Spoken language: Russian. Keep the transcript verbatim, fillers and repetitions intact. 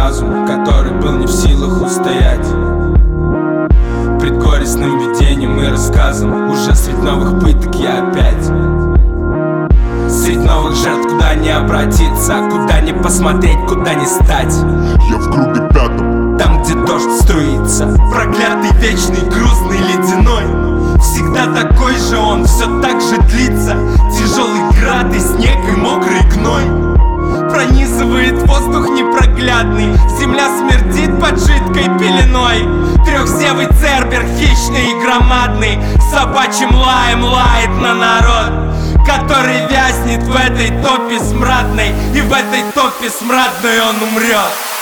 разум, который был не в силах устоять пред горестным видением и рассказом. Уже средь новых пыток я опять средь новых жертв, куда не обратиться, куда не посмотреть, куда не стать. Я в круге пятом, там, где дождь струится, проклятый, вечный, грустный, ледяной. Всегда такой же он, все так же длится. Тяжелый град и снег и мокрый гной пронизывает воздух непроглядный. Земля смердит под жидкой пеленой. Трехзевый цербер, хищный и громадный, собачьим лаем лает на народ, который вязнет в этой топе смрадной. И в этой топе смрадной он умрет.